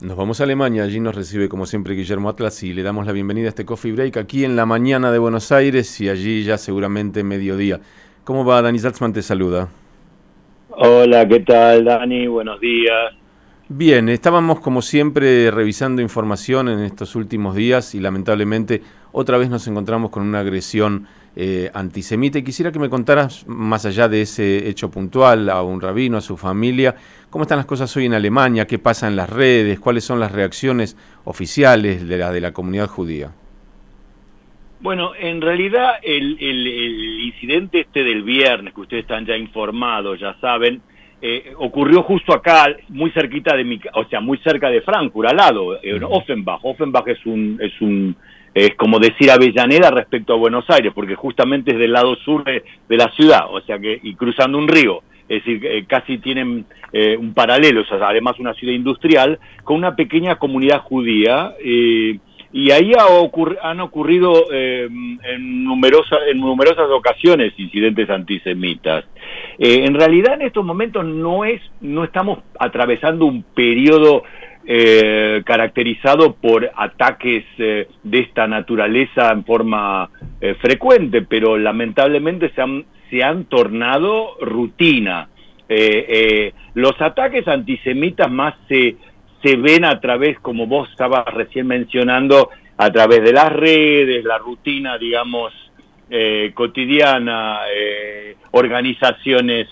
Nos vamos a Alemania, allí nos recibe como siempre Guillermo Atlas y le damos la bienvenida a este Coffee Break aquí en la mañana de Buenos Aires y allí ya seguramente mediodía. ¿Cómo va? Dani Salzman te saluda. Hola, ¿qué tal, Dani? Buenos días. Bien, estábamos como siempre revisando información en estos últimos días y lamentablemente otra vez nos encontramos con una agresión antisemita y quisiera que me contaras, más allá de ese hecho puntual, a un rabino, a su familia, cómo están las cosas hoy en Alemania, qué pasa en las redes, cuáles son las reacciones oficiales de la comunidad judía. Bueno, en realidad el incidente del viernes, que ustedes están ya informados, ya saben, ocurrió justo acá, muy cerquita de muy cerca de Frankfurt, al lado, en Offenbach. Offenbach es como decir Avellaneda respecto a Buenos Aires, porque justamente es del lado sur de la ciudad, o sea que, y cruzando un río, es decir, casi tienen un paralelo, o sea, además una ciudad industrial, con una pequeña comunidad judía, y ahí han ocurrido en numerosas ocasiones incidentes antisemitas. En realidad en estos momentos no estamos atravesando un periodo caracterizado por ataques de esta naturaleza en forma frecuente, pero lamentablemente se han tornado rutina. Los ataques antisemitas más se ven a través, como vos estabas recién mencionando, a través de las redes, la rutina, digamos, cotidiana, organizaciones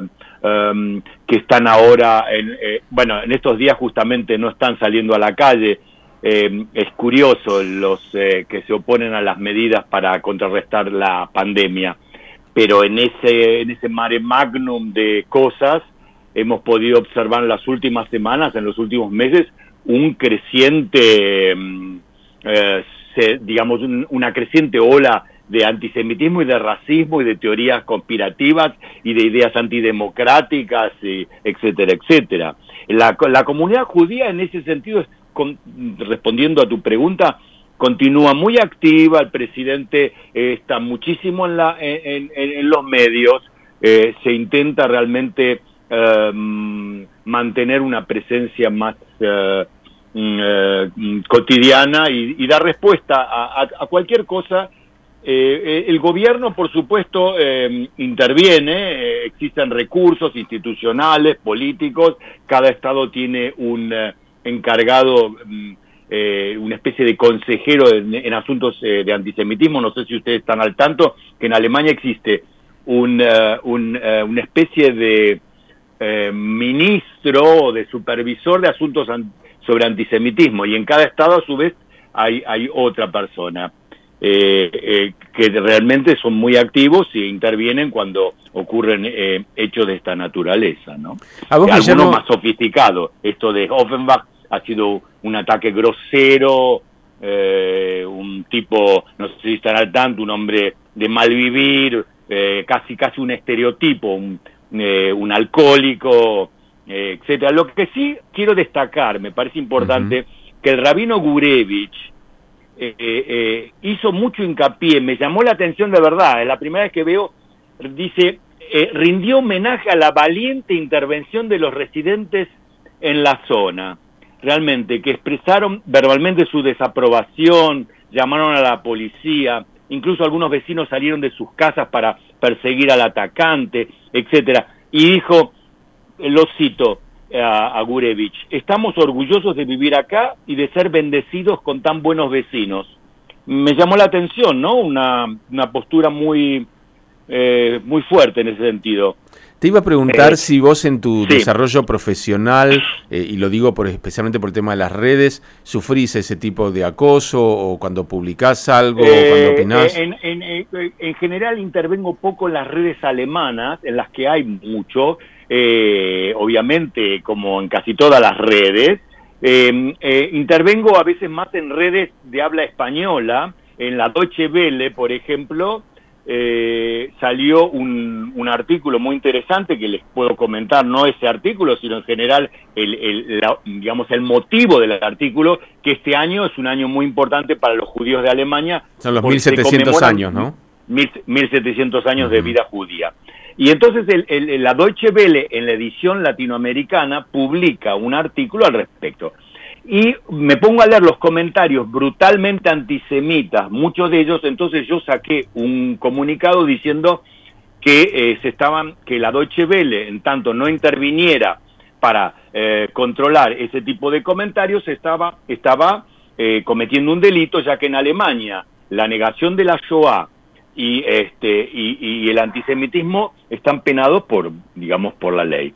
que están ahora, en estos días justamente no están saliendo a la calle. Es curioso los que se oponen a las medidas para contrarrestar la pandemia, pero en ese mare magnum de cosas hemos podido observar en las últimas semanas, en los últimos meses, un creciente, una creciente ola de antisemitismo y de racismo y de teorías conspirativas y de ideas antidemocráticas, etcétera, etcétera. La comunidad judía en ese sentido, respondiendo a tu pregunta, continúa muy activa. El presidente está muchísimo en los medios, se intenta realmente mantener una presencia más cotidiana y dar respuesta a cualquier cosa. El gobierno, por supuesto, interviene, existen recursos institucionales, políticos, cada estado tiene un encargado, una especie de consejero en asuntos de antisemitismo. No sé si ustedes están al tanto que en Alemania existe una especie de ministro o de supervisor de asuntos sobre antisemitismo, y en cada estado a su vez hay otra persona que realmente son muy activos y intervienen cuando ocurren hechos de esta naturaleza, ¿no? Algunos más sofisticados. Esto de Offenbach ha sido un ataque grosero, un tipo, no sé si están al tanto, un hombre de mal vivir, casi un estereotipo, un alcohólico, etcétera. Lo que sí quiero destacar, me parece importante, que el rabino Gurevich hizo mucho hincapié, me llamó la atención de verdad, es la primera vez que veo, dice, rindió homenaje a la valiente intervención de los residentes en la zona, realmente, que expresaron verbalmente su desaprobación, llamaron a la policía, incluso algunos vecinos salieron de sus casas para perseguir al atacante, etcétera, y dijo, lo cito a Gurevich, estamos orgullosos de vivir acá y de ser bendecidos con tan buenos vecinos. Me llamó la atención, ¿no? Una postura muy fuerte en ese sentido. Te iba a preguntar si vos en tu desarrollo profesional, y lo digo especialmente por el tema de las redes, sufrís ese tipo de acoso o cuando publicás algo, o cuando opinás. En general intervengo poco en las redes alemanas, en las que hay mucho, obviamente como en casi todas las redes. Intervengo a veces más en redes de habla española, en la Deutsche Welle, por ejemplo. Salió un artículo muy interesante que les puedo comentar, no ese artículo, sino en general el motivo del artículo, que este año es un año muy importante para los judíos de Alemania. Son los 1700 años, ¿no? 1700 años de vida judía. Y entonces la Deutsche Welle, en la edición latinoamericana, publica un artículo al respecto. y me pongo a leer los comentarios brutalmente antisemitas, muchos de ellos. Entonces yo saqué un comunicado diciendo que que la Deutsche Welle, en tanto no interviniera para controlar ese tipo de comentarios, estaba cometiendo un delito, ya que en Alemania la negación de la Shoah y el antisemitismo están penados por la ley.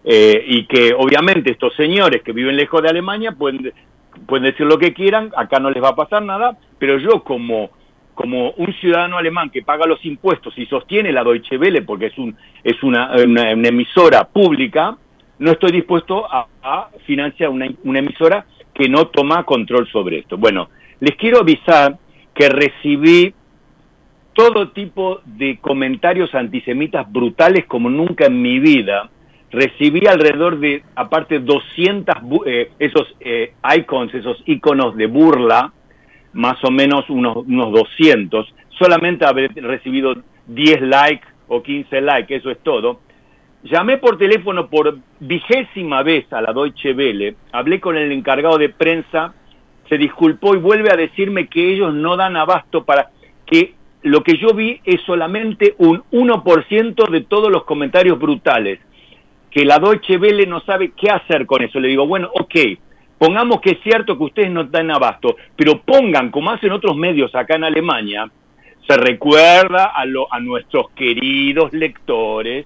Y que obviamente estos señores que viven lejos de Alemania pueden decir lo que quieran, acá no les va a pasar nada, pero yo como un ciudadano alemán que paga los impuestos y sostiene la Deutsche Welle porque es una emisora pública, no estoy dispuesto a financiar una emisora que no toma control sobre esto. Bueno, les quiero avisar que recibí todo tipo de comentarios antisemitas brutales como nunca en mi vida. Recibí alrededor de, aparte, 200 esos icons, esos iconos de burla, más o menos unos 200. Solamente haber recibido 10 likes o 15 likes, eso es todo. Llamé por teléfono por 20ª vez a la Deutsche Welle, hablé con el encargado de prensa, se disculpó y vuelve a decirme que ellos no dan abasto para que lo que yo vi es solamente un 1% de todos los comentarios brutales, que la Deutsche Welle no sabe qué hacer con eso. Le digo, bueno, ok, pongamos que es cierto que ustedes no dan abasto, pero pongan, como hacen otros medios acá en Alemania, se recuerda a nuestros queridos lectores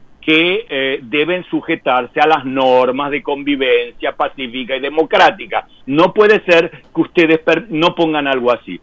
que deben sujetarse a las normas de convivencia pacífica y democrática. No puede ser que ustedes no pongan algo así.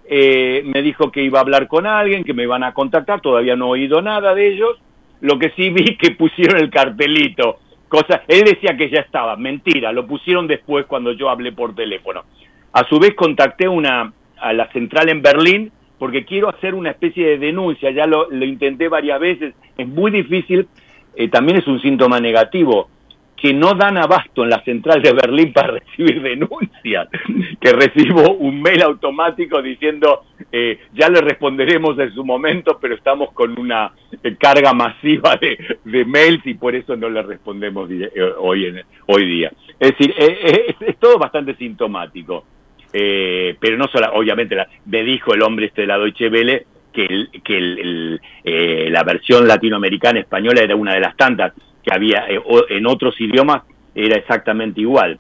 Me dijo que iba a hablar con alguien, que me iban a contactar, todavía no he oído nada de ellos. Lo que sí vi que pusieron el cartelito, él decía que ya estaba, mentira, lo pusieron después cuando yo hablé por teléfono. A su vez contacté a la central en Berlín, porque quiero hacer una especie de denuncia, ya lo intenté varias veces, es muy difícil, también es un síntoma negativo, que no dan abasto en la central de Berlín para recibir denuncias, que recibo un mail automático diciendo, ya le responderemos en su momento, pero estamos con una carga masiva de mails y por eso no le respondemos hoy día. Es decir, es todo bastante sintomático, pero no solo, obviamente, me dijo el hombre de la Deutsche Welle que la versión latinoamericana española era una de las tantas, que había en otros idiomas era exactamente igual.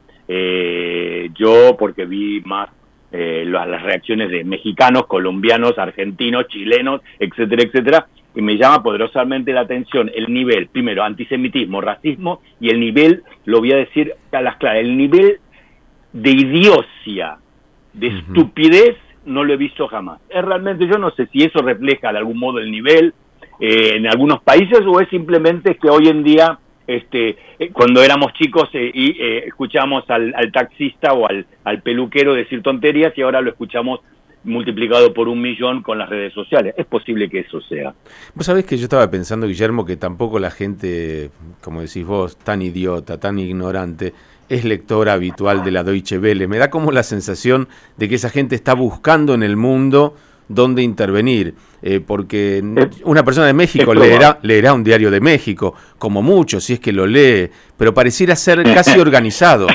Yo, porque vi más las reacciones de mexicanos, colombianos, argentinos, chilenos, etcétera, etcétera, y me llama poderosamente la atención el nivel, primero, antisemitismo, racismo, y el nivel, lo voy a decir a las claras, el nivel de idiocia, de estupidez, no lo he visto jamás. Realmente yo no sé si eso refleja de algún modo el nivel en algunos países, o es simplemente que hoy en día, cuando éramos chicos escuchamos al taxista o al peluquero decir tonterías y ahora lo escuchamos multiplicado por 1.000.000 con las redes sociales. Es posible que eso sea. Vos sabés que yo estaba pensando, Guillermo, que tampoco la gente, como decís vos, tan idiota, tan ignorante, es lectora habitual de la Deutsche Welle. Me da como la sensación de que esa gente está buscando en el mundo dónde intervenir, porque una persona de México leerá un diario de México, como mucho, si es que lo lee, pero pareciera ser casi organizado.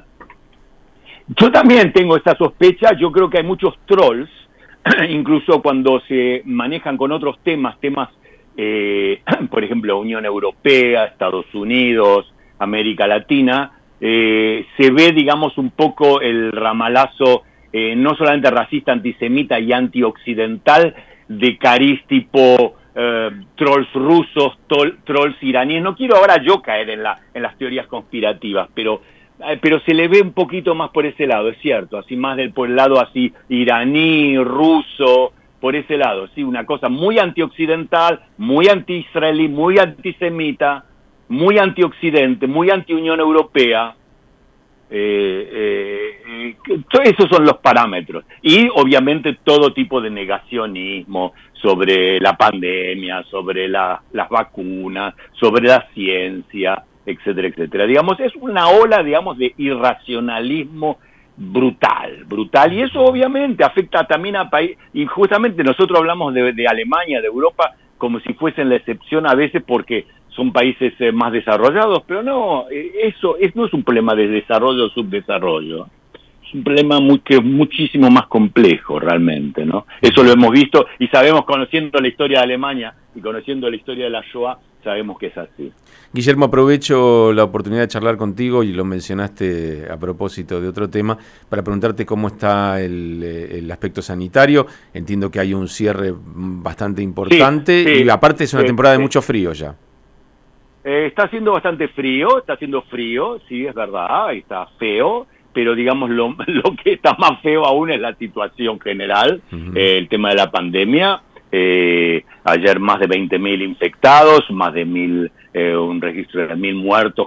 Yo también tengo esa sospecha. Yo creo que hay muchos trolls, incluso cuando se manejan con otros temas, por ejemplo, Unión Europea, Estados Unidos, América Latina, se ve, digamos, un poco el ramalazo, no solamente racista, antisemita y antioccidental, de cariz tipo trolls rusos, trolls iraníes. No quiero ahora yo caer en las teorías conspirativas, pero se le ve un poquito más por ese lado, es cierto, así más por el lado así iraní, ruso, por ese lado, sí, una cosa muy antioccidental, muy anti-israelí, muy antisemita, muy antioccidente, muy anti-Unión Europea. Esos son los parámetros. Y obviamente todo tipo de negacionismo sobre la pandemia, sobre las vacunas, sobre la ciencia, etcétera, etcétera. Digamos, es una ola, digamos, de irracionalismo brutal, y eso obviamente afecta también a países, y justamente nosotros hablamos de Alemania, de Europa, como si fuesen la excepción a veces, porque son países más desarrollados, pero no, no es un problema de desarrollo o subdesarrollo. Es un problema que es muchísimo más complejo realmente, ¿no? Eso lo hemos visto y sabemos, conociendo la historia de Alemania y conociendo la historia de la Shoah, sabemos que es así. Guillermo, aprovecho la oportunidad de charlar contigo, y lo mencionaste a propósito de otro tema, para preguntarte cómo está el aspecto sanitario. Entiendo que hay un cierre bastante importante, sí, y aparte es una temporada de mucho frío ya. Está haciendo bastante frío, sí, es verdad, está feo, pero digamos lo que está más feo aún es la situación general, el tema de la pandemia. Ayer más de 20.000 infectados, más de un registro de 1.000 muertos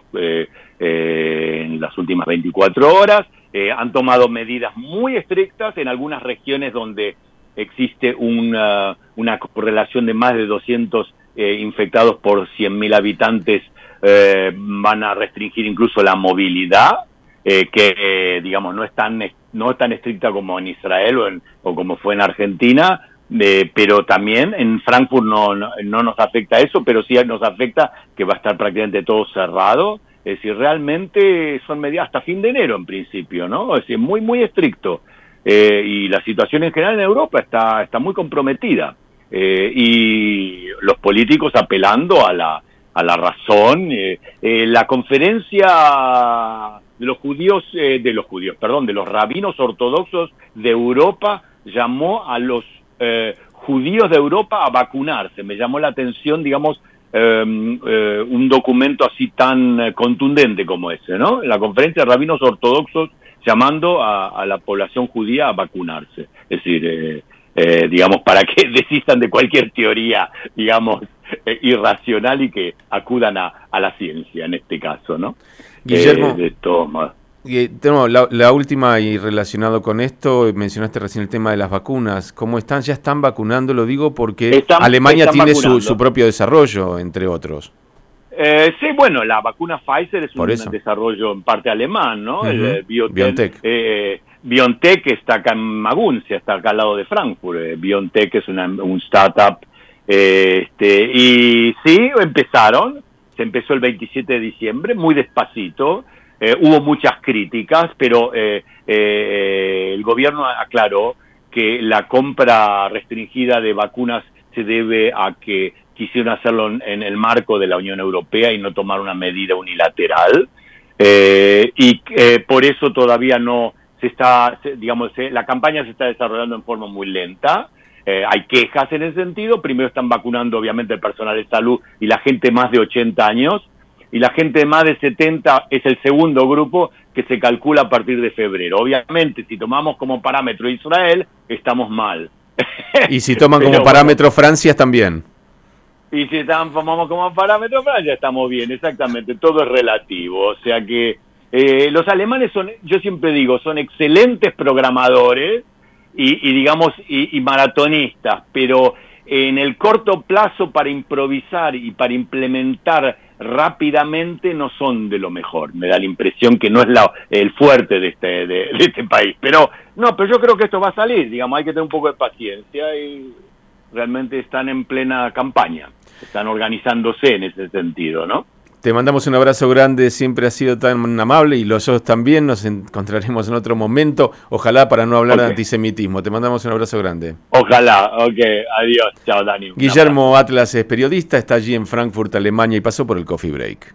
en las últimas 24 horas. Han tomado medidas muy estrictas en algunas regiones donde existe una correlación de más de 200 infectados por 100.000 habitantes. Van a restringir incluso la movilidad, que digamos no es tan estricta como en Israel o como fue en Argentina. Pero también en Frankfurt no nos afecta eso, pero sí nos afecta que va a estar prácticamente todo cerrado. Es decir, realmente son medidas hasta fin de enero en principio, ¿no? Es decir, muy, muy estricto. Y la situación en general en Europa está muy comprometida. Y los políticos apelando a la razón. La conferencia de los rabinos ortodoxos de Europa llamó a los judíos de Europa a vacunarse. Me llamó la atención, digamos, un documento así tan contundente como ese, ¿no? La conferencia de rabinos ortodoxos llamando a la población judía a vacunarse. Es decir, digamos, para que desistan de cualquier teoría, digamos, irracional y que acudan a la ciencia en este caso, ¿no? Guillermo, de todos modos. Tenemos la última, y relacionado con esto, mencionaste recién el tema de las vacunas. ¿Cómo están? ¿Ya están vacunando? Lo digo porque Alemania tiene su propio desarrollo, entre otros. Sí, bueno, la vacuna Pfizer es un desarrollo en parte alemán, ¿no? El BioNTech. BioNTech está acá en Maguncia, está acá al lado de Frankfurt. BioNTech es un startup. Y sí, se empezó el 27 de diciembre, muy despacito. Hubo muchas críticas, pero el gobierno aclaró que la compra restringida de vacunas se debe a que quisieron hacerlo en el marco de la Unión Europea y no tomar una medida unilateral. Y por eso todavía no la campaña se está desarrollando en forma muy lenta. Hay quejas en ese sentido. Primero están vacunando obviamente el personal de salud y la gente más de 80 años. Y la gente de más de 70 es el segundo grupo que se calcula a partir de febrero. Obviamente, si tomamos como parámetro Israel, estamos mal. Y si toman como parámetro Francia, también. Y si tomamos como parámetro Francia, estamos bien, exactamente. Todo es relativo. O sea que los alemanes yo siempre digo, son excelentes programadores y maratonistas, pero en el corto plazo para improvisar y para implementar rápidamente no son de lo mejor. Me da la impresión que no es el fuerte de este país. Pero yo creo que esto va a salir, digamos, hay que tener un poco de paciencia y realmente están en plena campaña. Están organizándose en ese sentido, ¿no? Te mandamos un abrazo grande, siempre has sido tan amable y los otros también. Nos encontraremos en otro momento, ojalá, para no hablar de antisemitismo. Te mandamos un abrazo grande. Ojalá, adiós, chao Dani. Guillermo Atlas es periodista, está allí en Frankfurt, Alemania, y pasó por el Coffee Break.